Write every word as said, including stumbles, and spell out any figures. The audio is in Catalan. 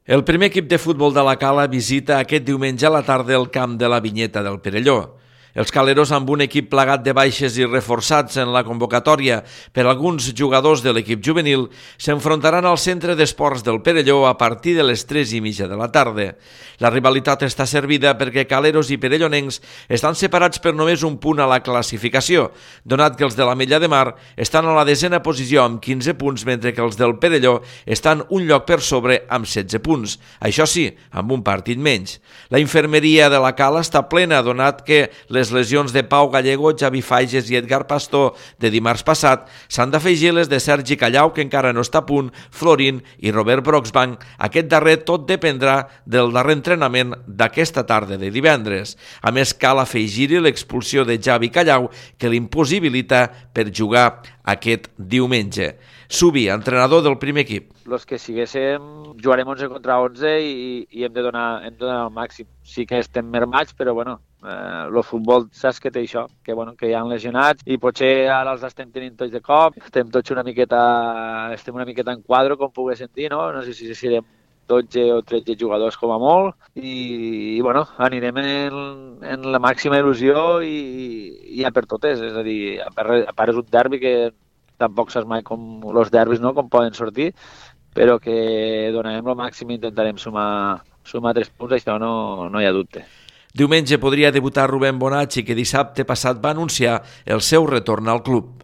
El primer equip de futbol de la Cala visita aquest diumenge a la tarda el camp de la Vinyeta del Perelló. Els caleros, amb un equip plagat de baixes i reforçats en la convocatòria per alguns jugadors de l'equip juvenil, s'enfrontaran al centre d'esports del Perelló a partir de les tres i mitja de la tarda. La rivalitat està servida perquè caleros i perellonencs estan separats per només un punt a la classificació, donat que els de l'Ametlla de Mar estan a la desena posició amb quinze punts, mentre que els del Perelló estan un lloc per sobre amb setze punts, això sí, amb un partit menys. La infermeria de la Cala està plena, donat que les Les lesions de Pau Gallego, Javi Faiges i Edgar Pastor de dimarts passat s'han d'afegir les de Sergi Callau, que encara no està a punt, Florín i Robert Broxbank. Aquest darrer tot dependrà del darrer entrenament d'aquesta tarda de divendres. A més, cal afegir-hi l'expulsió de Javi Callau, que l'impossibilita per jugar aquest diumenge. Subi, entrenador del primer equip. Los que siguéssim jugarem onze contra onze i, i hem de donar, hem de donar el màxim. Sí que estem mermats, però bueno, eh, el futbol saps que té això, que, bueno, que hi ha lesionats i potser ara els estem tenint tots de cop, estem tots una miqueta, estem una miqueta en quadre, com pogués sentir, no? No sé si serem dotze o tretze jugadors com a molt i, i bueno, anirem en, en la màxima il·lusió i, i ja per totes, és a dir, a part, a part és un derbi que tampoc saps mai com els derbis, no?, com poden sortir, però que donarem el màxim i intentarem sumar, sumar tres punts, això no, no hi ha dubte. Diumenge podria debutar Rubén Bonacci, que dissabte passat va anunciar el seu retorn al club.